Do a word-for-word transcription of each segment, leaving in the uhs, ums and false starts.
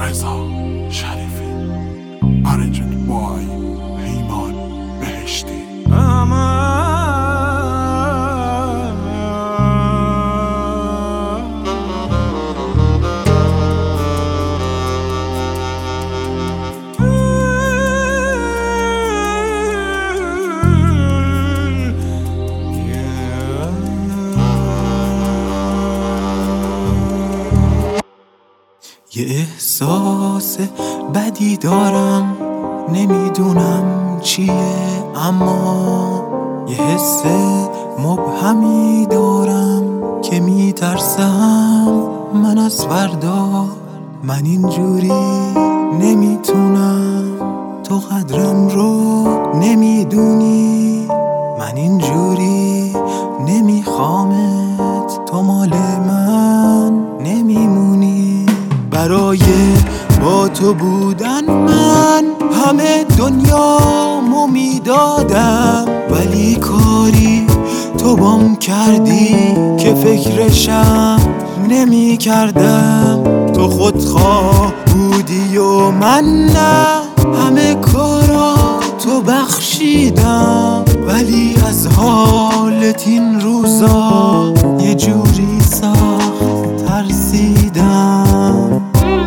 رضا شریفی. Arranged by پیمان بهشتی. یه احساس بدی دارم، نمیدونم چیه، اما یه حس مبهمی دارم که میترسم من از فردا. من اینجوری نمیتونم، تو قدرم رو نمیدونی. من اینجوری نمیخوامت، تو مال من نمیمونی. برای با تو بودن من همه دنیامو میدادم، ولی کاری تو بام کردی که فکرشم نمی کردم. تو خودخواه بودی و من نه، همه کارا تو بخشیدم، ولی از حالت این روزا یه جوری سخت ترسیدم.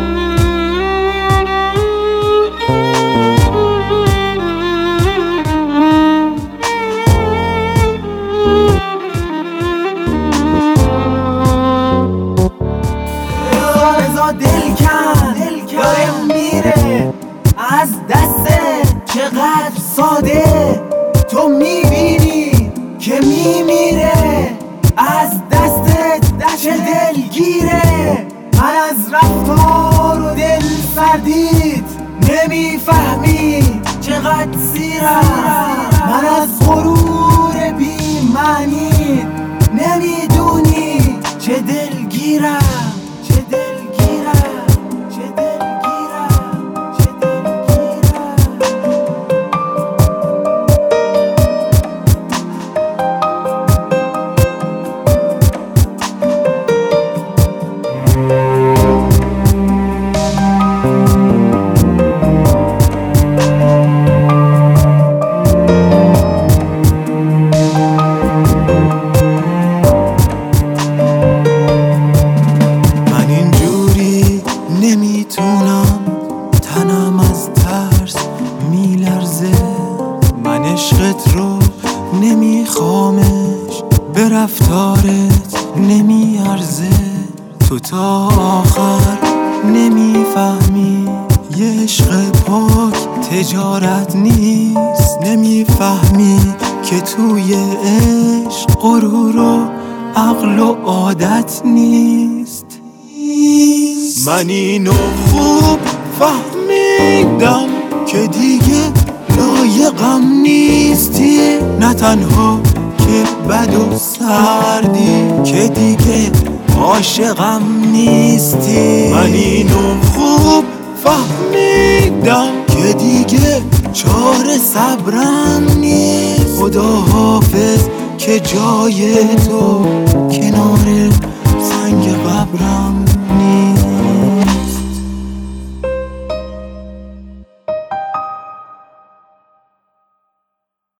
دل کن داره میره از دستت، چقدر ساده تو میبینی که میمیره از دستت، چه دلگیره. من از رفتار و دل سردیت نمیفهمی چقدر سیرم، من از غرور بی معنی نمیدونی چه دلگیرم. نمیتونم، تنم از ترس میلرزه. من عشقت رو نمیخوامش، به رفتارت نمیارزه. تو تا آخر نمیفهمی یه عشق پاک تجارت نیست. نمیفهمی که توی عشق غرور و عقل و عادت نیست. من اینو خوب فهمیدم که دیگه لایقم نیستی، نه تنها که بد و سردی، که دیگه عاشقم نیستی. من اینو خوب فهمیدم که دیگه چاره صبرم نیست. خدا حافظ که جای تو کنار سنگ قبرم